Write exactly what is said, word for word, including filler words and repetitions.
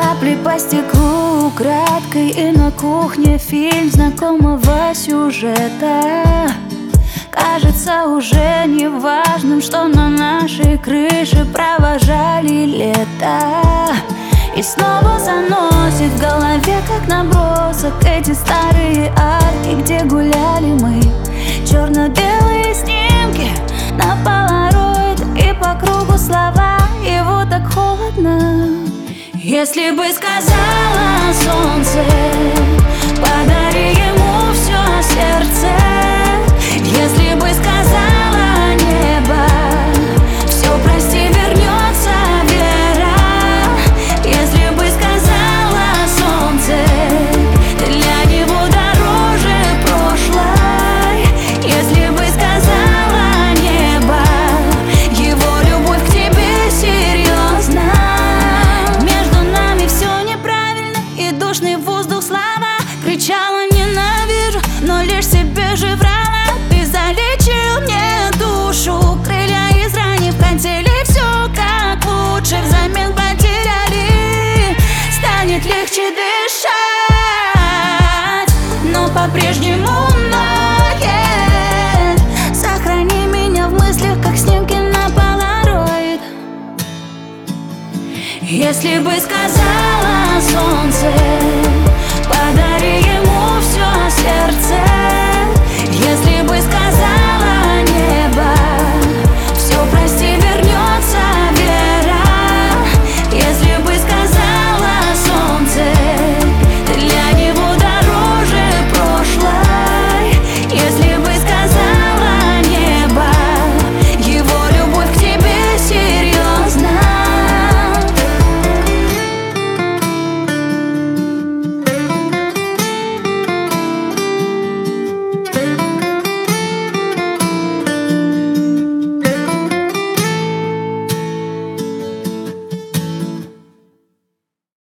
Капли по стеклу украдкой, и на кухне фильм знакомого сюжета. Кажется уже не важным, что на нашей крыше провожали лето. И снова заносит в голове, как набросок, эти старые арки, где гуляли мы. Черно-белые снимки на полароид, и по кругу слова, его так холодно. Если бы сказала солнце, подари ему все сердце. Если бы сказала небо, все прости, вернется вера. Если бы сказала солнце, для него дороже прошлой. Если бы сказала небо, его любовь к тебе серьезна. Между нами все неправильно, и душный воздух слова. Кричала ненавижу, но лишь себе же врала. Ты залечил мне душу, крылья изранив, хотели все как лучше, взамен потеряли. Станет легче дышать, но по-прежнему ноет. Сохрани меня в мыслях, как снимки на полароид. Если бы сказала солнце,